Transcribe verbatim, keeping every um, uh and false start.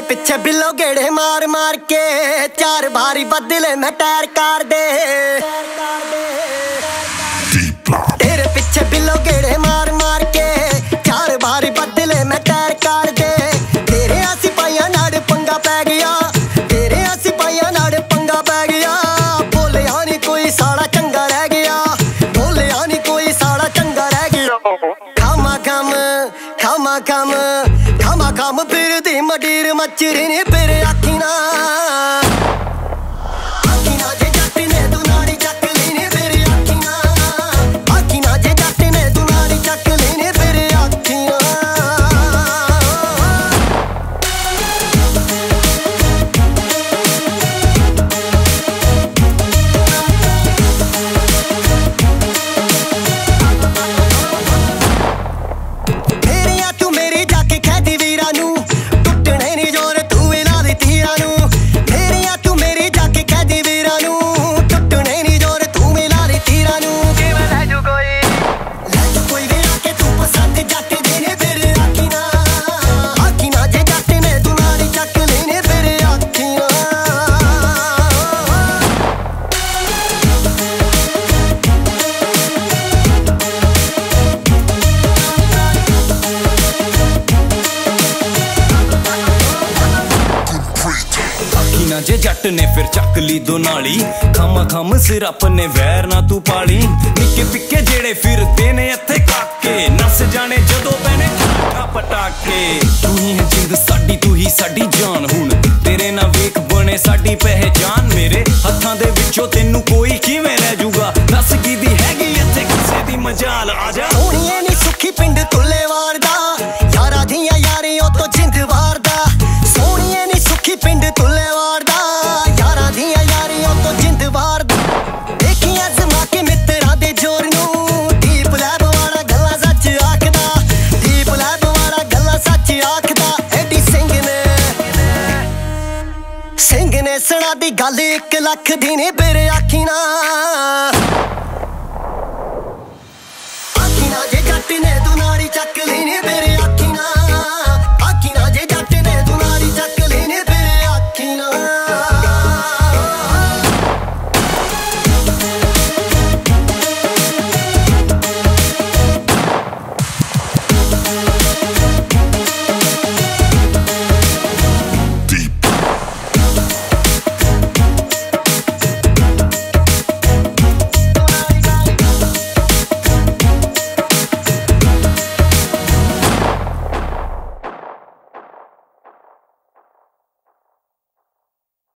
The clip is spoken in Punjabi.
ਪਿੱਛੇ ਬਿੱਲੋ ਗੇੜੇ ਮਾਰ ਮਾਰ ਕੇ ਚਾਰ ਵਾਰੀ ਬਦਲੇ ਮੈਂ ਟਾਇਰ ਕਾਰ ਦੇ ਤੇਰੇ ਪਿੱਛੇ ਬਿੱਲੋ ਗੇੜੇ ਮਾਰ ਮਾਰ ਕੇ ਚਾਰ ਵਾਰੀ ਬਦਲੇ ਮੈਂ ਟਾਇਰ ਕਾਰ ਦੇ ਤੇਰੇ ਅਸੀਂ ਪਾਈਆਂ ਨਾਲ ਪੰਗਾ ਪੈ ਗਿਆ ਤੇਰੇ ਅਸੀਂ ਪਾਈਆਂ ਨਾਲ ਪੰਗਾ ਪੈ ਗਿਆ ਬੋਲਿਆ ਨੀ ਕੋਈ ਸਾਲਾ ਚੰਗਾ ਰਹਿ ਗਿਆ ਬੋਲਿਆ ਨੀ ਕੋਈ ਸਾਲਾ ਚੰਗਾ ਰਹਿ ਗਿਆ ਖਾਮਾ ਖਾਮ ਖਾਮਾ ਖਾਮ ਖਾਮਾ ਖਾਮ ਫਿਰਦੀ ਮਡੀਰ ਮੱਛਰੀ ਨੀ ਫਿਰ ਆਖੀ ਨਾ ਆਖੀ ਨਾ ਜੇ ਜੱਟ ਨੇ ਤੂੰ ਨਾੜੀ ਚੱਕ ਲਈ ਨੀ ਫਿਰ ਆਖੀ ਨਾ ਆਖੀ ਨਾ ਜੇ ਜੱਟ ਨੇ ਤੂੰ ਨਾੜੀ ਚੱਕ ਲਈ ਨੀ ਫਿਰ ਆਖੀ ਨਾ ਮੇਰੀਆਂ ਤੂੰ ਮੇਰੀ ਜਾ ਕੇ ਕਹਿਦੀ ਵੀਰਾਂ ਨੂੰ ਟੁੱਟਣੇ ਨੀ ਜੋਰ ਤੂੰ ਲਾ ਦੇ ਤੀਰਾਂ ਨੂੰ ਮੇਰੀਆਂ ਤੂੰ ਮੇਰੀ ਜਾ ਕੇ ਕਹਿਦੀ ਵੀਰਾਂ ਨੂੰ ਟੁੱਟਣੇ ਨੀ ਜੋਰ ਤੂੰ ਲਾ ਦੇ ਤੀਰਾਂ ਨੂੰ ਕਿਵੇਂ ਲੈ ਜੂ ਕੋਈ ਲੈ ਜੂ ਕੋਈ ਵੀ ਆ ਕੇ ਤੂੰ ਪਸੰਦ ਜੱਟ ਦੇ ਨੇ ਫਿਰ ਆਖੀ ਨਾ ਆਖੀ ਨਾ ਜੇ ਜੱਟ ਨੇ ਤੂੰ ਨਾਲੀ ਚੱਕ ਲਈ ਨੇ ਫਿਰ ਆਖੀ ਨਾ ਆਖੀ ਨਾ ਜੇ ਜੱਟ ਨੇ ਫਿਰ ਚੱਕ ਲਈ ਦੋ ਨਾਲੀ ਖਾਮਾ ਖਾਮ ਸਿਰ ਆਪਣੇ ਵੈਰ ਨਾ ਤੂੰ ਪਾਲੀ ਨਿੱਕੇ ਪਿੱਕੇ ਜਿਹੜੇ ਫਿਰਦੇ ਨੇ ਇੱਥੇ ਕਾਕੇ ਨਸ ਜਾਣੇ ਜਦੋਂ ਪੈਣੇ ਠਾਠਾ ਪਟਾਕੇ ਤੂੰ ਹੀ ਹੈ ਜਿੰਦ ਸਾਡੀ ਤੂੰ ਹੀ ਸਾਡੀ ਜਾਨ ਹੁਣ ਤੇਰੇ ਨਾਲ ਵੇਖ ਬਣੇ ਸਾਡੀ ਪਹਿਚਾਨ ਮੇਰੇ ਹੱਥਾਂ ਦੇ ਵਿੱਚੋਂ ਤੈਨੂੰ ਕੋਈ ਕਿਵੇਂ ਲੈ ਜੂਗਾ ਦੱਸ ਕੀ ਦੀ ਹੈਗੀ ਇੱਥੇ ਕਿਸੇ ਦੀ ਮਜਾਲ ਆ ਜਾ ਸੋਹਣੀਏ ਨੀ ਸੁੱਖੀ ਪਿੰਡ ਤੁੱਲੇਵਾਲ ਦਾ ਯਾਰਾਂ ਦੀਆਂ ਯਾਰੀਆਂ ਤੋਂ ਜਿੰਦ ਵਾਰਦਾ ਸੋਹਣੀਏ ਨੀ ਸੁੱਖੀ ਪਿੰਡ ਤੁੱਲੇਵਾਲ ਦਾ ਯਾਰਾਂ ਦੀਆਂ ਯਾਰੀਆਂ ਤੋਂ ਜਿੰਦ ਵਾਰਦਾ ਦੇਖੀ ਅਜ਼ਮਾ ਕੇ ਮਿੱਤਰਾਂ ਦੇ ਜ਼ੋਰ ਨੂੰ ਦੀਪ ਲੈਬ ਵਾਲਾ ਗੱਲਾਂ ਸੱਚ ਆਖਦਾ ਦੀਪ ਲੈਬ ਵਾਲਾ ਗੱਲਾਂ ਸੱਚ ਆਖਦਾ ਐਡੀ ਸਿੰਘ ਨੇ ਸਿੰਘ ਨੇ ਸੁਣਾ ਦੀ ਗੱਲ ਇੱਕ ਲੱਖ ਦੀ ਨੀ ਫਿਰ ਆਖੀ ਨਾ ਆਖੀ ਨਾ ਜੇ ਜੱਟ ਨੇ ਤੂੰ ਨਾੜੀ ਚੱਕ ਲਈ ਨੀ ਫਿਰ